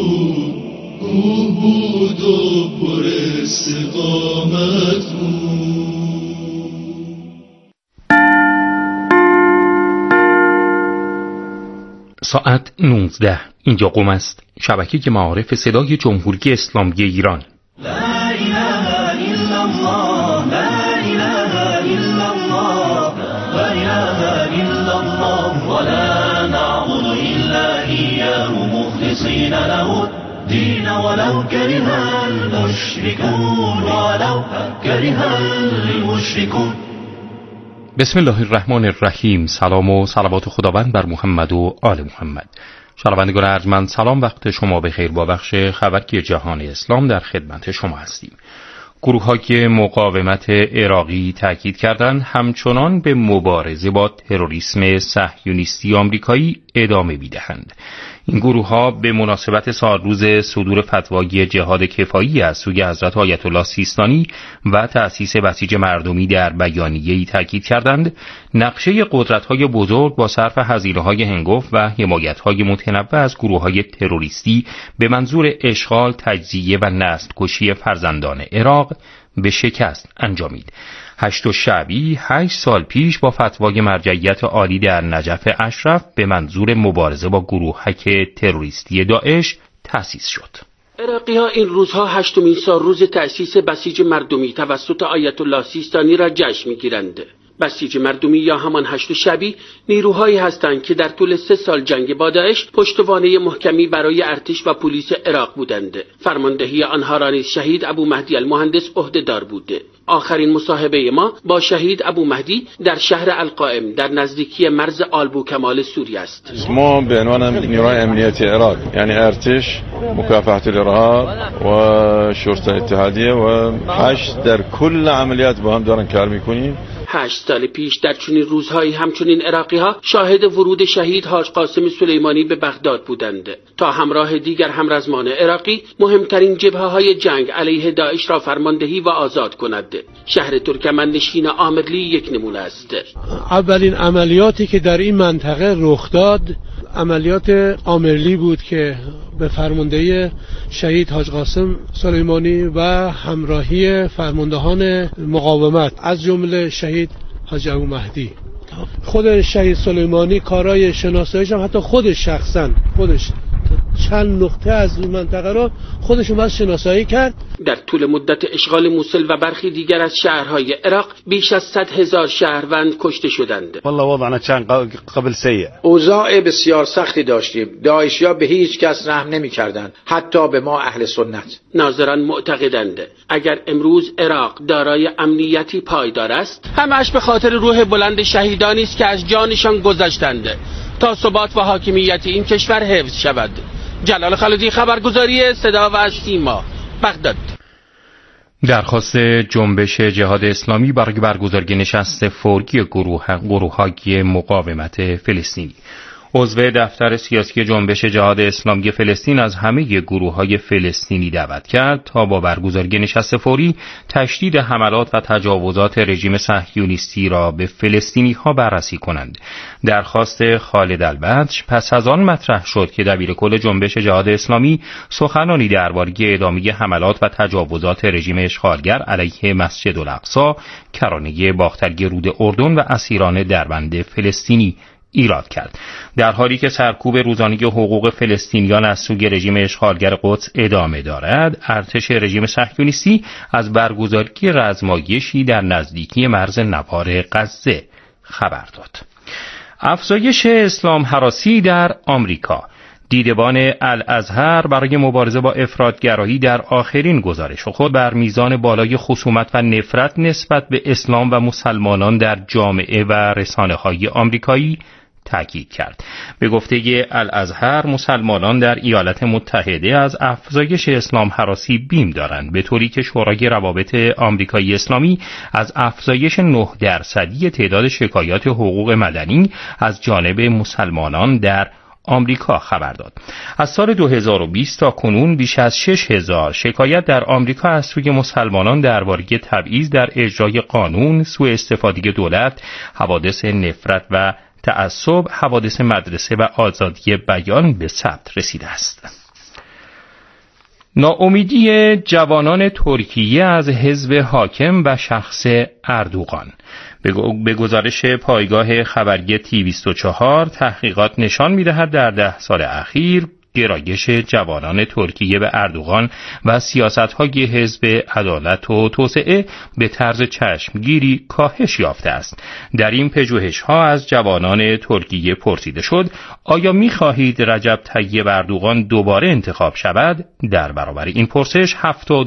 بود و پر استقامت بود. ساعت 19 اینجا قم است، شبکه معارف صدای جمهوری اسلامی ایران. لا اله الا الله، لا اله الا الله، لا اله الا الله، ولا نعبد الا اياه مخلصين له الدين ولو كره المشركون، ولو كره المشركون. بسم الله الرحمن الرحیم. سلام و صلوات خداوند بر محمد و آل محمد. شنوندگان ارجمند سلام، وقت شما بخیر. با بخش خبری جهان اسلام در خدمت شما هستیم. گروه‌های مقاومت عراقی تاکید کردند همچنان به مبارزه با تروریسم صهیونیستی آمریکایی ادامه می‌دهند. این گروه‌ها به مناسبت سالروز صدور فتوای جهاد کفایی از سوی حضرت آیت الله سیستانی و تأسیس بسیج مردمی در بیانیه‌ای تاکید کردند نقشه قدرت‌های بزرگ با صرف هزینه‌های هنگفت و حمایت‌های متنوع از گروه‌های تروریستی به منظور اشغال، تجزیه و نسل‌کشی فرزندان عراق به شکست انجامید. 8 شعبی 8 سال پیش با فتوای مرجعیت عالی در نجف اشرف به منظور مبارزه با گروهک تروریستی داعش تأسیس شد. عراقی‌ها این روزها 8مین سالروز تأسیس بسیج مردمی توسط آیت الله سیستانی را جشن می‌گیرند. بسیج مردمی یا همان 8 شعبی نیروهایی هستند که در طول 3 سال جنگ با داعش پشتوانه محکمی برای ارتش و پلیس عراق بودند. فرماندهی آنها را نیز شهید ابو مهدی المهندس عهده‌دار بوده. آخرین مصاحبه ما با شهید ابو مهدی در شهر القائم در نزدیکی مرز آلبوکمال سوریه است. ما به عنوان نیروهای امنیتی عراق یعنی ارتش، مکافحه الارهاب و شرطه اتحادیه و هشت در کل عملیات با هم دارن کار میکنیم. 8 سال پیش در چنین روزهایی همچنین عراقی‌ها شاهد ورود شهید حاج قاسم سلیمانی به بغداد بودند تا همراه دیگر همرزمان عراقی مهمترین جبهه‌های جنگ علیه داعش را فرماندهی و آزاد کند. شهر ترکمنشین آمرلی یک نمونه است. اولین عملیاتی که در این منطقه رخ داد عملیات آمرلی بود که به فرماندهی شهید حاج قاسم سلیمانی و همراهی فرماندهان مقاومت از جمله شهید حاج ابو مهدی. خود شهید سلیمانی کارای شناساییش هم حتی خودش شخصا چند نقطه از این منطقه را خودش اومد شناسایی کرد. در طول مدت اشغال موصل و برخی دیگر از شهرهای عراق بیش از 100,000 شهروند کشته شدند. والله وضعنا كان قبل سيء. اوضاع بسیار سختی داشتیم. داعشیا به هیچ کس رحم نمی‌کردند، حتی به ما اهل سنت. ناظران معتقدند اگر امروز عراق دارای امنیتی پایدار است همش به خاطر روح بلند شهیدانی است که از جانشان گذشتند تا ثبات و حاکمیت این کشور حفظ شود. جلال خالدی، خبرگزاری صدا و سیما، بغداد. درخواست جنبش جهاد اسلامی برای برگزاری نشست فوری گروه‌های مقاومت فلسطینی. عضو دفتر سیاسی جنبش جهاد اسلامی فلسطین از همه گروه‌های فلسطینی دعوت کرد تا با برگزاری نشست فوری تشدید حملات و تجاوزات رژیم صهیونیستی را به فلسطینی‌ها بررسی کنند. درخواست خالد البدر پس از آن مطرح شد که دبیرکل جنبش جهاد اسلامی سخنانی درباره ادامه حملات و تجاوزات رژیم اشغالگر علیه مسجد الاقصی، کرانه باختری رود اردن و اسیران دربند فلسطینی ایراد کرد. در حالی که سرکوب روزانه حقوق فلسطینیان از سوی رژیم اشغالگر قدس ادامه دارد، ارتش رژیم صهیونیستی از برگزاری رزمایشی در نزدیکی مرز نوار غزه خبر داد. افزایش اسلام هراسی در آمریکا. دیدبان الازهر برای مبارزه با افراطگرایی در آخرین گزارش خود بر میزان بالای خصومت و نفرت نسبت به اسلام و مسلمانان در جامعه و رسانه‌های آمریکایی تاکید کرد. به گفته الازهر مسلمانان در ایالات متحده از افزایش اسلام هراسی بیم دارند، به طوری که شورای روابط آمریکایی اسلامی از افزایش 9% تعداد شکایات حقوق مدنی از جانب مسلمانان در آمریکا خبر داد. از سال 2020 تا کنون بیش از 6,000 شکایت در آمریکا از سوی مسلمانان درباره تبعیض در اجرای قانون، سوء استفاده دولت، حوادث نفرت و تعصب، حوادث مدرسه و آزادی بیان به ثبت رسیده است. ناامیدی جوانان ترکیه از حزب حاکم و شخص اردوغان. به گزارش پایگاه خبری تی24 تحقیقات نشان می‌دهد در 10 سال اخیر گرایش جوانان ترکیه به اردوغان و سیاست‌های حزب عدالت و توسعه به طرز چشمگیری کاهش یافته است. در این پژوهش‌ها از جوانان ترکیه پرسیده شد آیا می‌خواهید رجب طیب اردوغان دوباره انتخاب شود؟ در برابر این پرسش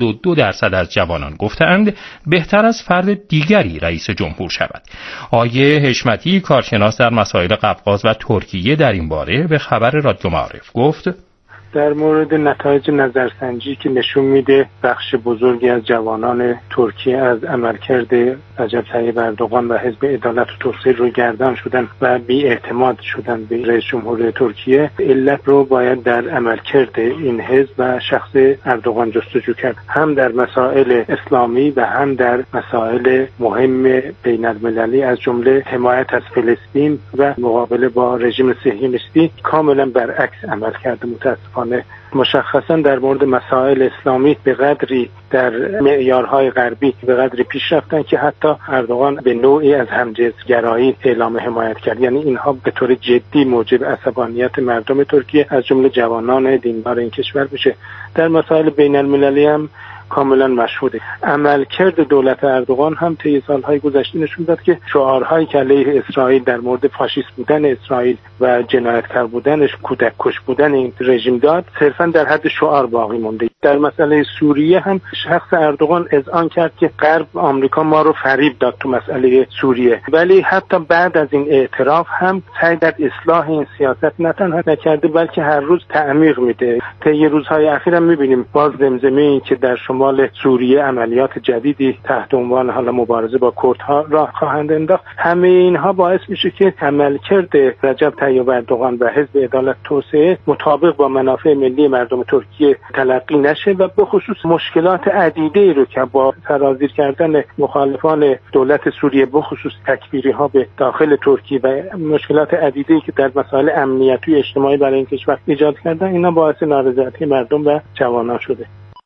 72% از جوانان گفتند بهتر از فرد دیگری رئیس جمهور شود. آیه حشمتی کارشناس در مسائل قفقاز و ترکیه در این باره به خبر رادیو معارف گفت در مورد نتایج نظرسنجی که نشون میده بخش بزرگی از جوانان ترکیه از عملکرد رجب طیب اردوغان و حزب عدالت و توسعه رو گردان شدن و بی‌اعتماد شدن به رئیس جمهور ترکیه، علت رو باید در عملکرد این حزب و شخص اردوغان جستجو کرد، هم در مسائل اسلامی و هم در مسائل مهم بین المللی از جمله حمایت از فلسطین و مقابله با رژیم صهیونیستی کاملا برعکس عمل کرده. متاسفانه مشخصا در مورد مسائل اسلامی به قدری در معیارهای غربی به قدری پیش رفتن که حتی اردوغان به نوعی از همجنسگرایی اعلام حمایت کرد. یعنی اینها به طور جدی موجب عصبانیت مردم ترکیه از جمله جوانان دیندار این کشور بشه. در مسائل بین المللی هم کاملا مشهوده. عملکرد دولت اردوغان هم طی سالهای گذشته نشون داد که شعارهایی که علیه اسرائیل در مورد فاشیست بودن اسرائیل و جنایتکار بودنش، کودک کش بودن این رژیم داد، صرفا در حد شعار باقی مونده. در مسئله سوریه هم شخص اردوغان اذعان کرد که غرب آمریکا ما رو فریب داد تو مسئله سوریه، ولی حتی بعد از این اعتراف هم سعی در اصلاح این سیاست نه تنها نکرده بلکه هر روز تعمیق میده. طی روزهای اخیر هم میبینیم باز زمزمه‌ای که در شمال سوریه عملیات جدیدی تحت عنوان حالا مبارزه با کردها را خواهند انداخت. همه اینها باعث میشه که عملکرد رجب طیب اردوغان و حزب عدالت توسعه مطابق با منافع ملی مردم ترکیه تلقی نشه و به خصوص مشکلات عدیده‌ای رو که با سرازیر کردن مخالفان دولت سوریه به خصوص تکفیری ها به داخل ترکیه و مشکلات عدیده‌ای که در مسائل امنیتی و اجتماعی برای این کشور ایجاد کردن، اینا باعث نارضایتی مردم و جوانان شده.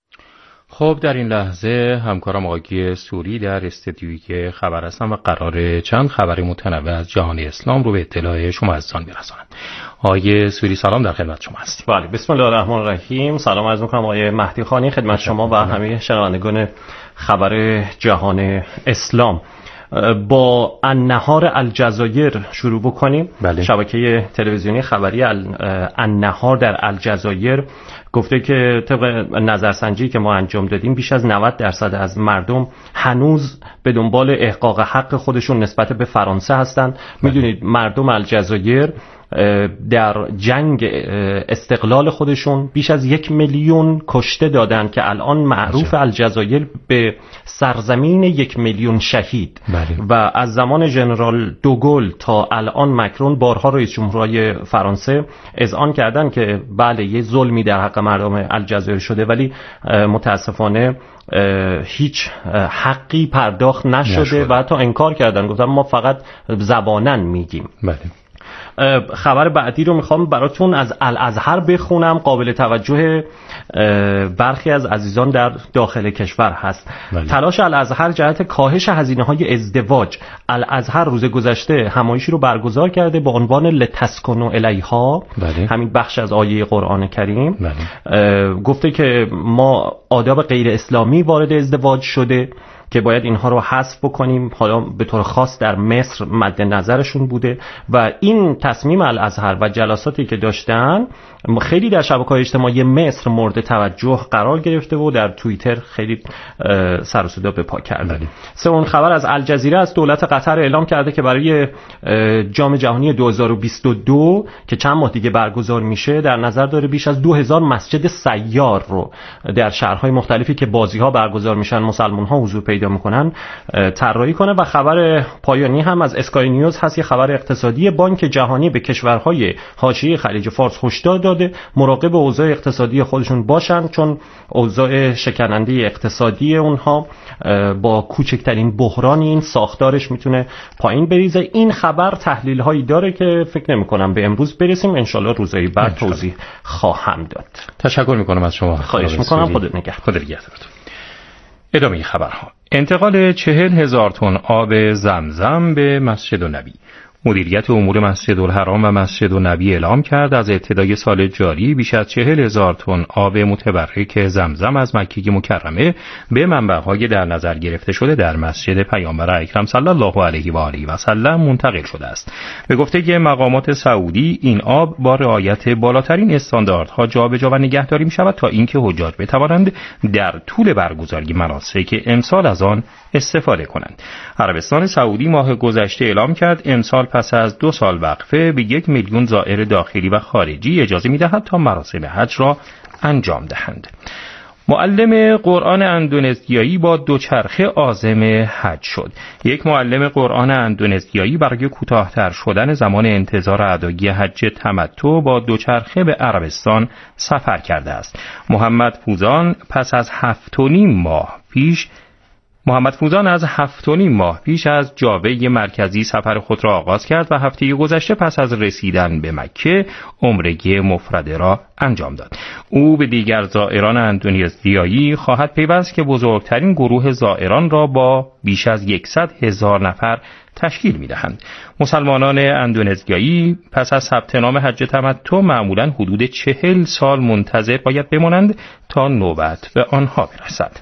خب در این لحظه همکارم آقای سوری در استدیوی خبر هستن و قرار چند خبر متنوع از جهان اسلام رو به اطلاع شما عزیزان برسونن. آقای سوری سلام، در خدمت شما هستیم. بله، بسم الله الرحمن الرحیم. سلام عرض می‌کنم آقای مهدی خانی خدمت شما و همه شنوندگان خبر جهان اسلام. با النهار الجزایر شروع بکنیم. بله. شبکه تلویزیونی خبری النهار در الجزایر گفته که طبق نظرسنجی که ما انجام دادیم بیش از 90% از مردم هنوز به دنبال احقاق حق خودشون نسبت به فرانسه هستند. میدونید مردم الجزایر در جنگ استقلال خودشون بیش از 1 میلیون کشته دادن که الان معروف الجزایر به سرزمین 1 میلیون شهید. بله. و از زمان ژنرال دوگل تا الان مکرون بارها رئیس جمهورهای فرانسه اذعان کردن که بله یه ظلمی در حق مردم الجزایر شده، ولی متاسفانه هیچ حقی پرداخت نشده و حتی انکار کردن، گفتن ما فقط زبانن میگیم. بله. خبر بعدی رو میخوام براتون از الازهر بخونم، قابل توجه برخی از عزیزان در داخل کشور هست. بله. تلاش الازهر جهت کاهش هزینه‌های ازدواج. الازهر روز گذشته همایشی رو برگزار کرده با عنوان لتسکنوا الیها. بله. همین بخش از آیه قرآن کریم. بله. گفته که ما آداب غیر اسلامی وارد ازدواج شده که باید اینها رو حذف بکنیم. حالا به طور خاص در مصر مد نظرشون بوده و این تصمیم الازهر و جلساتی که داشتن خیلی در شبکه‌های اجتماعی مصر مورد توجه قرار گرفته و در توییتر خیلی سر و صدا به پا کرده. سومین خبر از الجزیره است. دولت قطر اعلام کرده که برای جام جهانی 2022 که چند ماه دیگه برگزار میشه در نظر داره بیش از 2000 مسجد سیار رو در شهرهای مختلفی که بازی‌ها برگزار میشن مسلمان‌ها حضور پیدا میکنن طراحی کنه. و خبر پایانی هم از اسکای نیوز هست، یه خبر اقتصادی. بانک جهانی به کشورهای حاشیه خلیج فارس هشدار داد داده مراقب اوضاع اقتصادی خودشون باشن، چون اوضاع شکننده اقتصادی اونها با کوچکترین بحرانی این ساختارش میتونه پایین بریزه. این خبر تحلیل هایی داره که فکر نمی کنم به امروز برسیم، انشالله روزهای بعد توضیح خواهم داد. تشکر میکنم از شما. خواهش میکنم. خدا نگهدارتون. ادامه خبرها. انتقال 40,000 تن آب زمزم به مسجد النبی. مدیریت امور مسجد الحرام و مسجد النبی اعلام کرد از ابتدای سال جاری بیش از 40,000 تن آب متبرک زمزم از مکه مکرمه به منبع‌های در نظر گرفته شده در مسجد پیامبر اکرم صلی الله علیه و آله و سلم منتقل شده است. به گفته مقامات سعودی این آب با رعایت بالاترین استانداردها جابجا و نگهداری می‌شود تا اینکه حجاج بتوانند در طول برگزاری مناسک امسال از آن استفاده کنند. عربستان سعودی ماه گذشته اعلام کرد امسال پس از 2 سال وقفه به 1 میلیون زائر داخلی و خارجی اجازه می‌دهد تا مراسم حج را انجام دهند. معلم قرآن اندونزیایی با دوچرخه عازم حج شد. یک معلم قرآن اندونزیایی برای کوتاه‌تر شدن زمان انتظار ادایی حج تمتع با دوچرخه به عربستان سفر کرده است. محمد فوزان از 7.5 ماه پیش از جاوه مرکزی سفر خود را آغاز کرد و هفته گذشته پس از رسیدن به مکه عمره مفرده را انجام داد. او به دیگر زائران اندونزیایی خواهد پیوست که بزرگترین گروه زائران را با بیش از 100,000 نفر تشکیل می‌دهند. مسلمانان اندونزیایی پس از ثبت نام حج تمتع معمولاً حدود 40 سال منتظر باید بمانند تا نوبت به آنها برسد.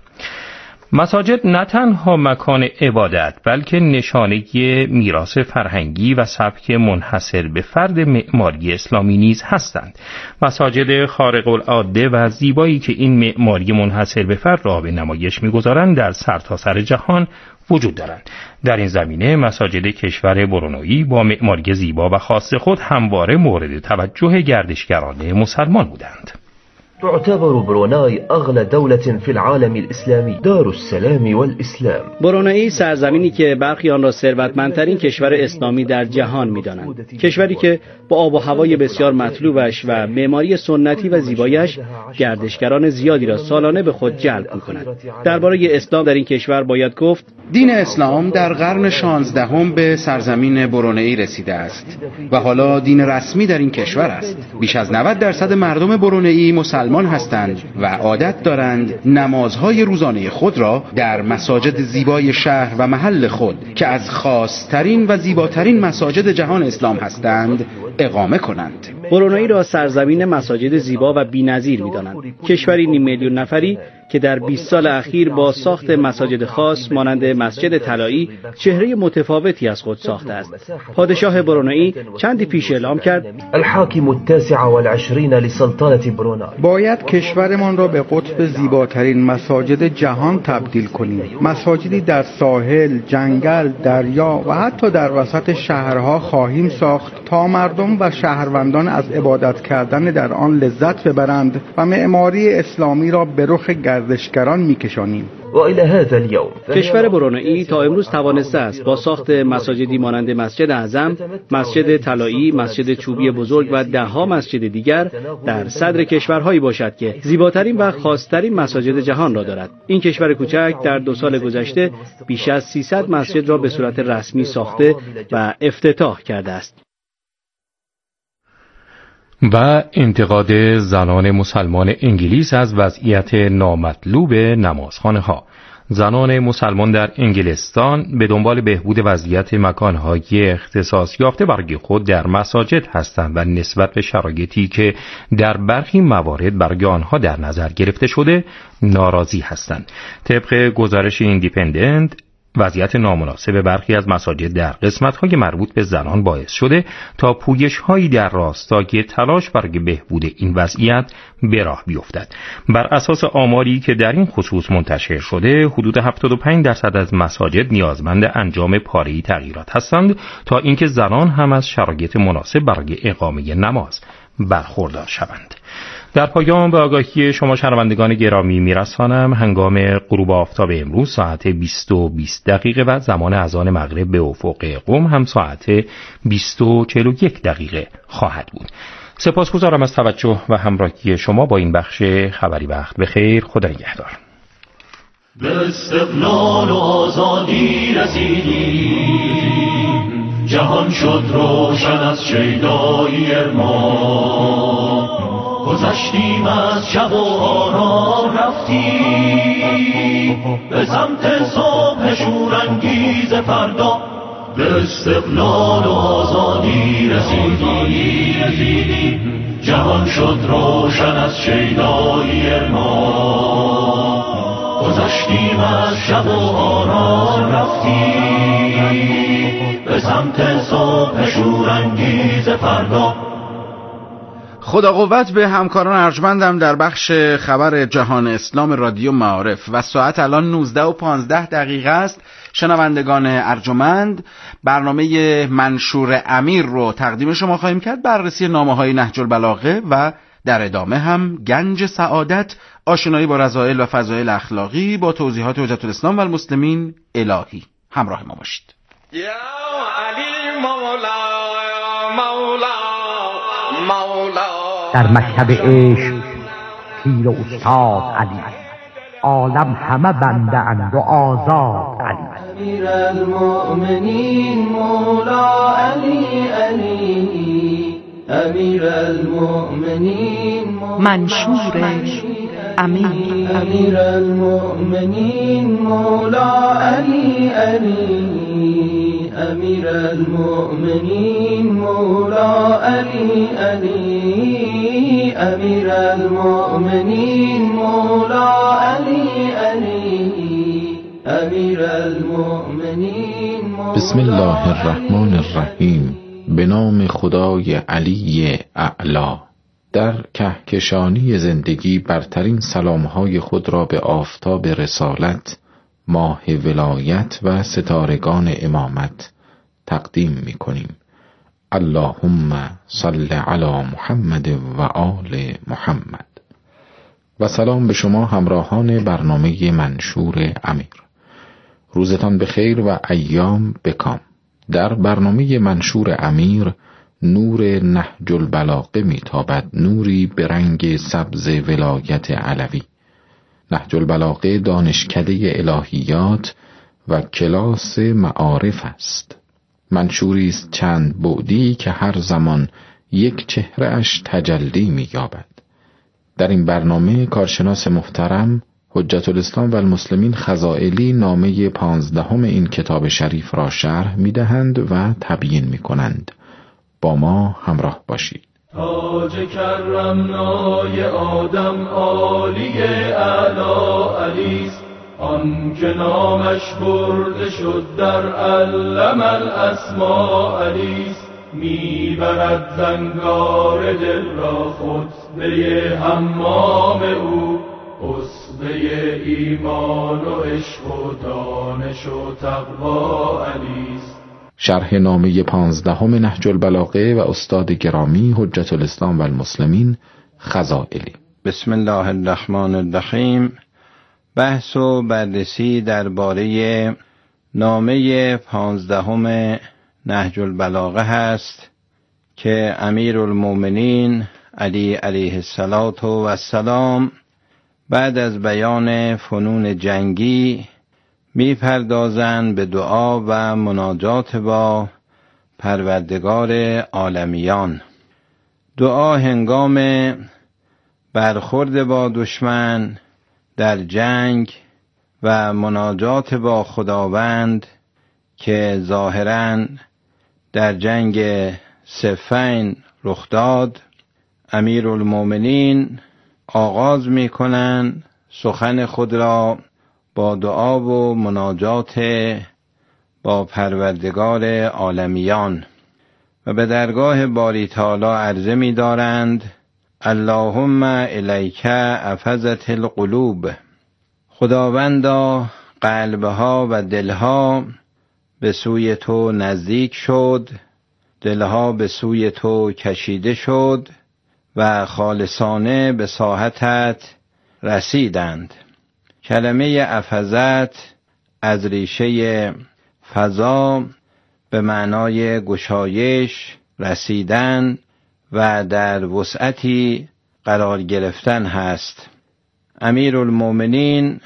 مساجد نه تنها مکان عبادت بلکه نشانه میراث فرهنگی و سبک منحصر به فرد معماری اسلامی نیز هستند. مساجد خارق العاده و زیبایی که این معماری منحصر به فرد را به نمایش می‌گذارند در سرتاسر جهان وجود دارند. در این زمینه مساجد کشور برونویی با معماری زیبا و خاص خود همواره مورد توجه گردشگران مسلمان بودند. تعتبر بروناي أغلى دولة في العالم الإسلامي دار السلام والإسلام. برونائی سرزمینی که برخی آن را ثروتمندترین کشور اسلامی در جهان می‌دانند. کشوری که با آب و هوای بسیار مطلوبش و معماری سنتی و زیبایش گردشگران زیادی را سالانه به خود جلب می‌کند. درباره اسلام در این کشور باید گفت دین اسلام در قرن 16 به سرزمین برونائی رسیده است و حالا دین رسمی در این کشور است. بیش از 90% مردم برونائی مسلمان هستند و عادت دارند نمازهای روزانه خود را در مساجد زیبای شهر و محل خود که از خاص‌ترین و زیباترین مساجد جهان اسلام هستند اقامه کنند. برونائی را سرزمین مساجد زیبا و بی‌نظیر می‌دانند. کشوری 5 میلیون نفری که در 20 سال اخیر با ساخت مساجد خاص مانند مسجد طلایی چهره متفاوتی از خود ساخته است. پادشاه برونائی چندی پیش اعلام کرد الحاکم التاسع والعشرین لسلطنة برونائی باید کشورمان را به قطب زیباترین مساجد جهان تبدیل کنیم. مساجدی در ساحل، جنگل، دریا و حتی در وسط شهرها خواهیم ساخت تا مردم و شهروندان از عبادت کردن در آن لذت ببرند و معماری اسلامی را به رخ گردشگران می‌کشانیم. کشور برونائی تا امروز توانسته است با ساخت مساجدی مانند مسجد اعظم، مسجد طلایی، مسجد چوبی بزرگ و ده‌ها مسجد دیگر در صدر کشورهایی باشد که زیباترین و خاص‌ترین مساجد جهان را دارد. این کشور کوچک در 2 سال گذشته بیش از 300 مسجد را به صورت رسمی ساخته و افتتاح کرده است. و انتقاد زنان مسلمان انگلیس از وضعیت نامطلوب نمازخانه‌ها. زنان مسلمان در انگلستان به دنبال بهبود وضعیت مکان‌های اختصاص یافته برای خود در مساجد هستند و نسبت به شرایطی که در برخی موارد برای آنها در نظر گرفته شده ناراضی هستند. طبق گزارش ایندیپندنت وضعیت نامناسب برخی از مساجد در قسمت‌های مربوط به زنان باعث شده تا پویش‌هایی در راستای تلاش برای بهبود این وضعیت به راه بیفتد. بر اساس آماری که در این خصوص منتشر شده، حدود 75% از مساجد نیازمند انجام پاره‌ای تغییرات هستند تا اینکه زنان هم از شرایط مناسب برای اقامه نماز برخوردار شوند. در پایان به آگاهی شما شنوندگان گرامی میرسانم هنگام غروب آفتاب امروز ساعت 20:20 و زمان اذان مغرب به افق قم هم ساعت 20:41 خواهد بود. سپاسگزارم از توجه و همراهی شما با این بخش خبری. وقت بخیر، خدا نگهدار. به استقلال و آزادی رسیدیم، جهان شد روشن از شیدایی ارمان، گذشتیم از شب و آرام رفتیم به سمت صبح شورانگیز فردا. به استقلال و آزادی رسیدیم، جهان شد روشن از شیدایی ارمان، گذشتیم از شب و آرام رفتیم به سمت صبح شورانگیز فردا. خدا قوت به همکاران ارجمندم در بخش خبر جهان اسلام رادیو معارف و ساعت الان 19:15 است. شنوندگان ارجمند، برنامه منشور امیر رو تقدیم شما خواهیم کرد، بررسی نامه‌های نهج البلاغه و در ادامه هم گنج سعادت، آشنایی با رذائل و فضائل اخلاقی با توضیحات حجت الاسلام و المسلمین الهی. همراه ما باشید. یا علی مولا مولا مولا. در مکتب عشق پیر و استاد علی، عالم همه بنده اند و آزاد علی. امیر المؤمنین مولا علی علی، امیر المؤمنین منشور امیر. امیر المؤمنین مولا علی علی، امیر المؤمنین مولا علی علی، امیر المؤمنین مولا علی علی، امیر المؤمنین. بسم الله الرحمن الرحیم. به نام خدای علی اعلی. در کهکشانی زندگی برترین سلامهای خود را به آفتاب رسالت، ماه ولایت و ستارگان امامت تقدیم می کنیم. اللهم صل علی محمد و آل محمد. و سلام به شما همراهان برنامه منشور امیر. روزتان بخیر و ایام بکام. در برنامه منشور امیر نور نهج البلاغه میتابد، نوری به رنگ سبز ولایت علوی. نهج البلاغه دانشکده الهیات و کلاس معارف است. منشوری است چند بعدی که هر زمان یک چهره اش تجلی می‌یابد. در این برنامه کارشناس محترم حجت الاسلام و المسلمین خزائلی نامه 15 این کتاب شریف را شرح می‌دهند و تبیین می‌کنند. با ما همراه باشید. تاج کرمنای آدم عالی اعلی علیست، آن که نامش برده شد در علم الاسماء علیست. میبرد زنگار دل را خطبه حمام او، خطبه ایمان و عشق و دانش و تقوا علیست. شرح نامه 15 نهج البلاغه و استاد گرامی حجت الاسلام و المسلمین خزائلی. بسم الله الرحمن الرحیم. بحث و بررسی درباره نامه 15 نهج البلاغه هست که امیرالمؤمنین علی علیه السلام بعد از بیان فنون جنگی می‌پردازند به دعا و مناجات با پروردگار عالمیان. دعا هنگام برخورد با دشمن در جنگ و مناجات با خداوند که ظاهراً در جنگ صفین رخ داد. امیرالمؤمنین آغاز می‌کنند سخن خود را با دعا و مناجات با پروردگار عالمیان و به درگاه باری تعالی عرضه می دارند اللهم الیک افزت القلوب. خداوندا قلبها و دلها به سوی تو نزدیک شد، دلها به سوی تو کشیده شد و خالصانه به ساحتت رسیدند. کلمه افزت از ریشه فضا به معنای گشایش، رسیدن و در وسعتی قرار گرفتن هست. امیرالمومنین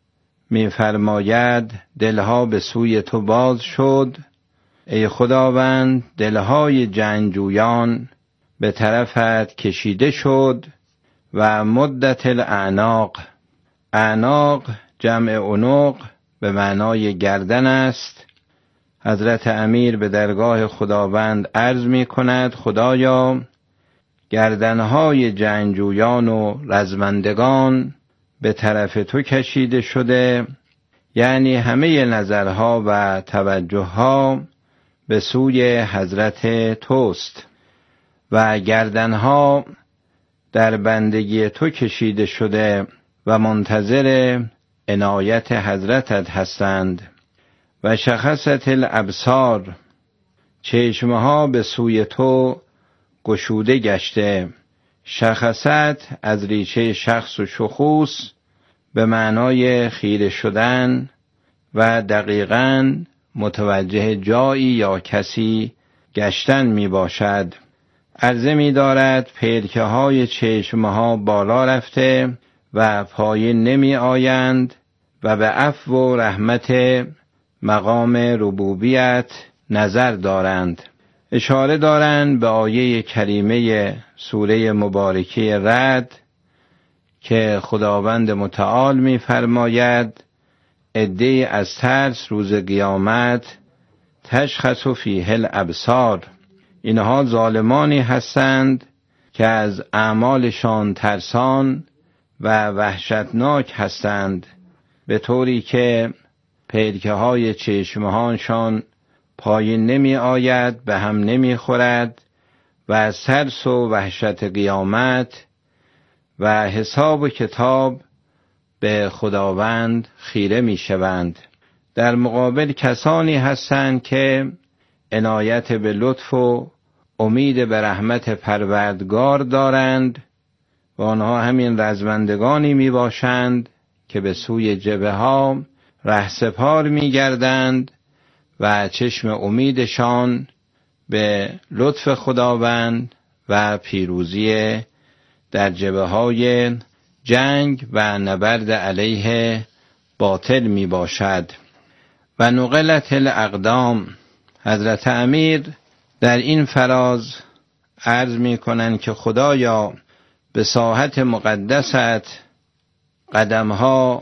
می‌فرماید دلها به سوی تو باز شد ای خداوند، دلهای جنگجویان به طرفت کشیده شد و مدت الاعناق، اعناق جمع عنق به معنای گردن است. حضرت امیر به درگاه خداوند عرض می کند خدایا گردنهای جنگجویان و رزمندگان به طرف تو کشیده شده، یعنی همه نظرها و توجهها به سوی حضرت توست و گردنها در بندگی تو کشیده شده و منتظر عنایت حضرتت هستند. و شخصت الابصار، چشمها به سوی تو گشوده گشته. شخصت از ریشه شخص و شخوص به معنای خیره شدن و دقیقاً متوجه جایی یا کسی گشتن می باشد. عرضه می دارد پلکه های چشمها بالا رفته و پایین نمی آیند و به عفو و رحمت مقام ربوبیت نظر دارند. اشاره دارند به آیه کریمه سوره مبارکه رعد که خداوند متعال می فرماید عده‌ای از ترس روز قیامت تشخص فیه الابصار، اینها ظالمانی هستند که از اعمالشان ترسان و وحشتناک هستند، به طوری که پلکه های چشمهاشان پایین نمی آید، به هم نمی خورد و از ترس و وحشت قیامت و حساب و کتاب به خداوند خیره می شوند. در مقابل کسانی هستند که عنایت به لطف و امید به رحمت پروردگار دارند و آنها همین رزمندگانی می باشند که به سوی جبهه ها رهسپار می گردند و چشم امیدشان به لطف خداوند و پیروزی در جبهه‌های جنگ و نبرد علیه باطل می باشد. و نقلت الاقدام، حضرت امیر در این فراز عرض می کنند که خدایا به ساحت مقدست قدمها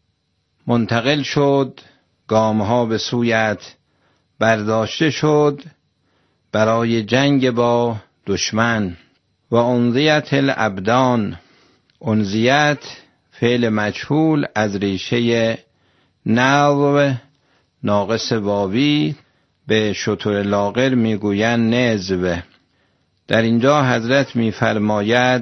منتقل شد، گامها به سویت برداشته شد برای جنگ با دشمن. و انزیت الابدان، انزیت فعل مجهول از ریشه نو ناقص واوی به شتر لاغر میگویند نزو. در اینجا حضرت میفرماید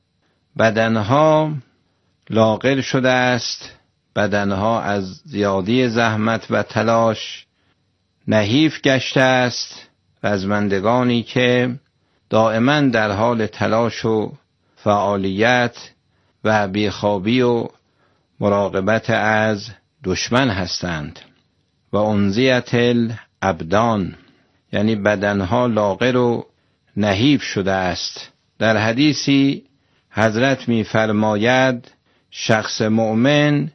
بدنها لاغر شده است، بدنها از زیادی زحمت و تلاش نحیف گشته است. رزمندگانی که دائما در حال تلاش و فعالیت و بیخوابی و مراقبت از دشمن هستند. و انزیت الابدان یعنی بدنها لاغر و نحیف شده است. در حدیثی حضرت می فرماید شخص مؤمن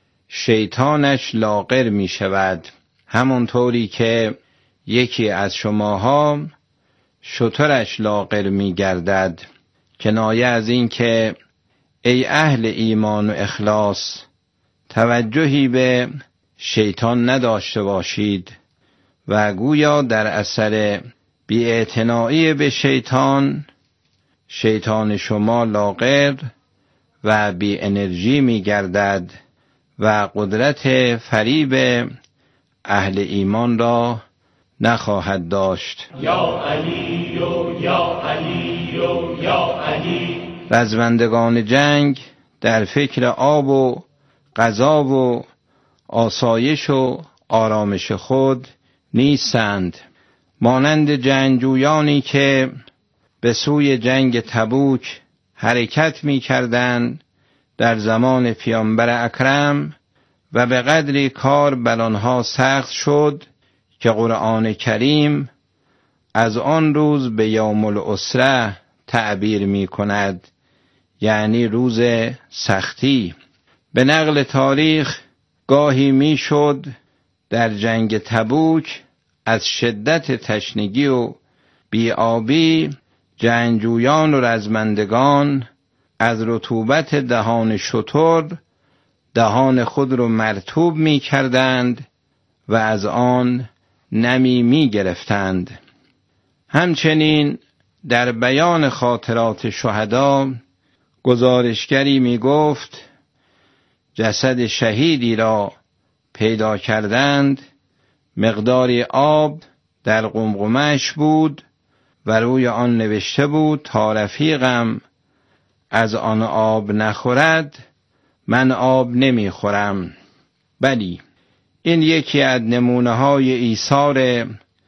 شیطانش لاغر می شود، همونطوری که یکی از شماها شترش لاغر می گردد. کنایه از این که ای اهل ایمان و اخلاص توجهی به شیطان نداشته باشید و گویا در اثر بی‌اعتنایی به شیطان شما لاغر و بی انرژی می گردد و قدرت فریب اهل ایمان را نخواهد داشت. یا علی و یا علی و یا علی. رزمندگان جنگ در فکر آب و غذا و آسایش و آرامش خود نیستند، مانند جنگجویانی که به سوی جنگ تبوک حرکت می کردند در زمان پیامبر اکرم و به قدری کار بر آنها سخت شد که قرآن کریم از آن روز به یوم العسره تعبیر می کند، یعنی روز سختی. به نقل تاریخ گاهی می شد در جنگ تبوک از شدت تشنگی و بی‌آبی جنگجویان و رزمندگان از رطوبت دهان شتر دهان خود را مرطوب می کردند و از آن نمی می گرفتند. همچنین در بیان خاطرات شهدا گزارشگری می گفت جسد شهیدی را پیدا کردند، مقداری آب در قمقمه‌اش بود و روی آن نوشته بود تا رفیقم از آن آب نخورد من آب نمیخورم. بلی این یکی از نمونه‌های ایثار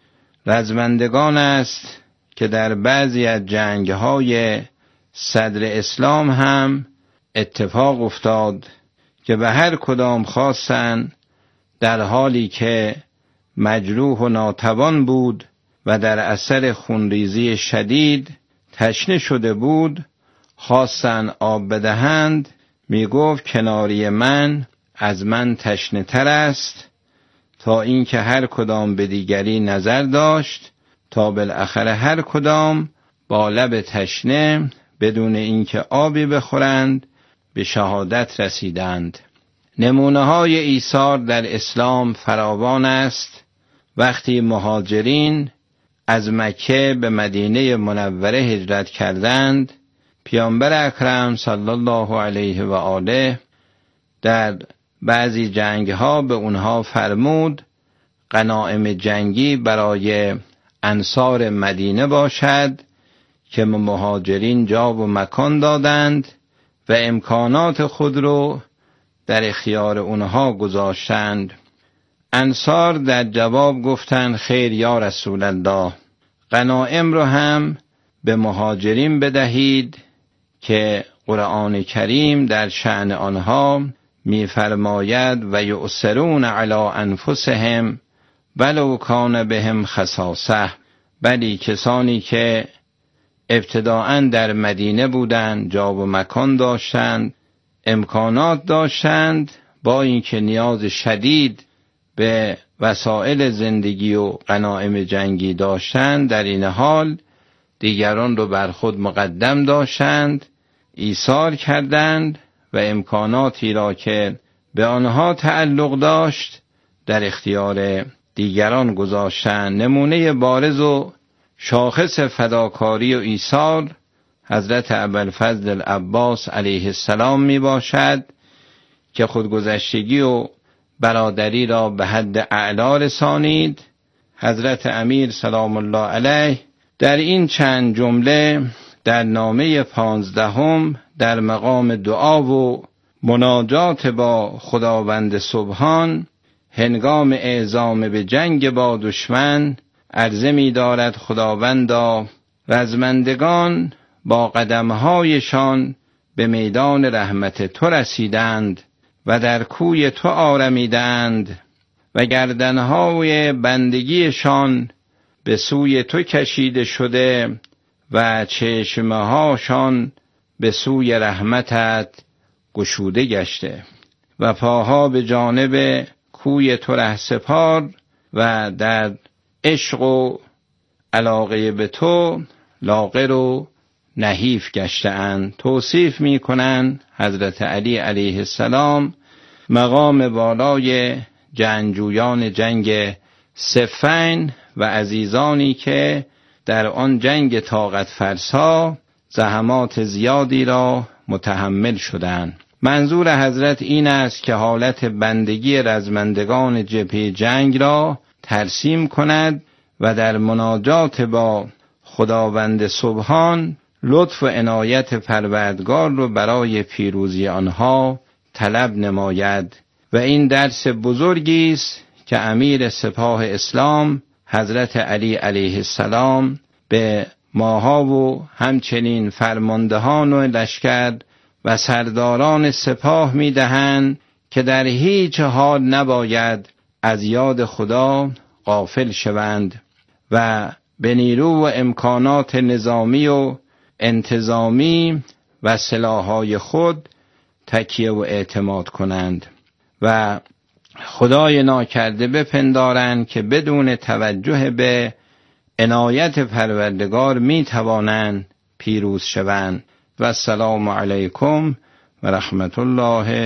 رزمندگان است که در بعضی از جنگ‌های صدر اسلام هم اتفاق افتاد که به هر کدام خواستن در حالی که مجروح و ناتوان بود و در اثر خونریزی شدید تشنه شده بود خواستن آب بدهند، می گفت کناری من از من تشنه تر است، تا اینکه هر کدام به دیگری نظر داشت تا بالاخره هر کدام با لب تشنه بدون اینکه آبی بخورند به شهادت رسیدند. نمونه های ایثار در اسلام فراوان است. وقتی مهاجرین از مکه به مدینه منوره هجرت کردند، پیامبر اکرم صلی الله علیه و آله در بعضی جنگ ها به اونها فرمود غنایم جنگی برای انصار مدینه باشد که مهاجرین جا و مکان دادند و امکانات خود رو در اختیار اونها گذاشتند. انصار در جواب گفتند خیر یا رسول الله، غنایم رو هم به مهاجرین بدهید که قرآن کریم در شأن آنها می‌فرماید و یؤثرون علی انفسهم ولو کان بهم خصاصه. بلی کسانی که ابتداءً در مدینه بودند، جا و مکان داشتند، امکانات داشتند، با اینکه نیاز شدید به وسایل زندگی و غنایم جنگی داشتند، در این حال دیگران رو بر خود مقدم داشتند، ایثار کردند و امکاناتی را که به آنها تعلق داشت در اختیار دیگران گذاشتند. نمونه بارز و شاخص فداکاری و ایثار حضرت ابوالفضل العباس علیه السلام می باشد که خودگذشتگی و برادری را به حد اعلی رسانید. حضرت امیر سلام الله علیه در این چند جمله در نامه 15 در مقام دعا و مناجات با خداوند سبحان هنگام اعزام به جنگ با دشمن عرضه می دارد خداوندا رزمندگان با قدمهایشان به میدان رحمت تو رسیدند و در کوی تو آرمیدند و گردنهای بندگیشان به سوی تو کشیده شده و چشمهاشان به سوی رحمتت گشوده گشته و پاها به جانب کوی تو رهسپار و در عشق و علاقه به تو لاغر و نحیف گشته‌اند. توصیف می کنند حضرت علی علیه السلام مقام بالای جنگجویان جنگ صفین و عزیزانی که در آن جنگ طاقت فرسا زحمات زیادی را متحمل شدند. منظور حضرت این است که حالت بندگی رزمندگان جبهه جنگ را ترسیم کند و در مناجات با خداوند سبحان لطف و عنایت پروردگار را برای پیروزی آنها طلب نماید. و این درس بزرگی است که امیر سپاه اسلام حضرت علی علیه السلام به ماها و همچنین فرماندهان و لشکر و سرداران سپاه می‌دهند که در هیچ حال نباید از یاد خدا غافل شوند و به نیرو و امکانات نظامی و انتظامی و سلاح‌های خود تکیه و اعتماد کنند و خدای ناکرده بپندارند که بدون توجه به عنایت پروردگار می توانند پیروز شوند. و السلام علیکم و رحمت الله